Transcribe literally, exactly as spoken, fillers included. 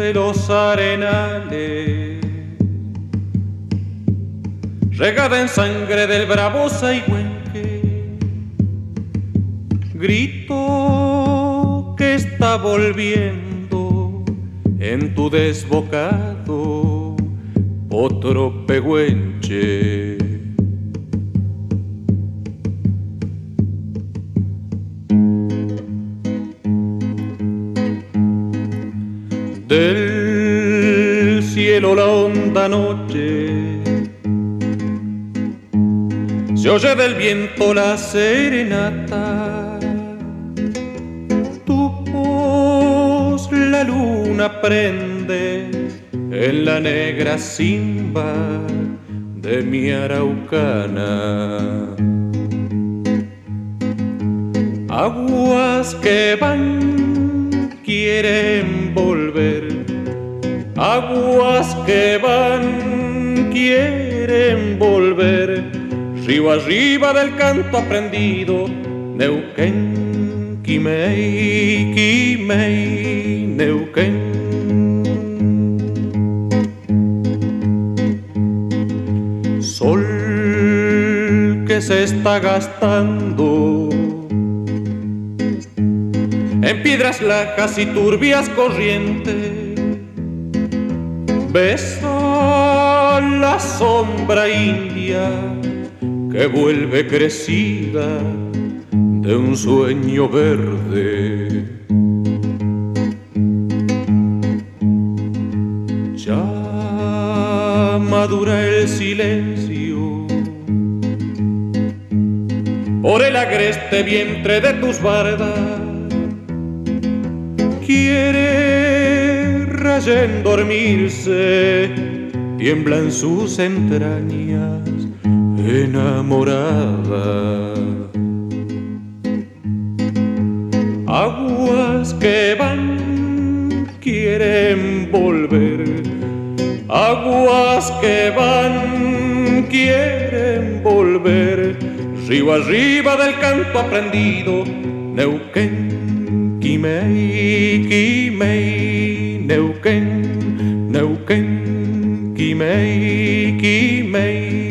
de los arenales, regada en sangre del bravo Saigüenque, grito que está volviendo en tu desbocado otro pehuenche. Del cielo la honda noche se oye del viento la serenata, tu voz la luna prende en la negra simba de mi araucana. Aguas que van quieren volver, aguas que van quieren volver, río arriba del canto aprendido, Neuquén, Quimei, Quimei, Neuquén. Sol que se está gastando en piedras lajas y turbias corrientes, besa la sombra india que vuelve crecida de un sueño verde. Ya madura el silencio por el agreste vientre de tus bardas, quiere rayen dormirse, tiembla en sus entrañas enamorada. Aguas que van quieren volver, aguas que van quieren volver, río arriba del canto aprendido, Neuquén, Quimei, Quimei, Neuquén, Neuquén, Quimei, Quimei.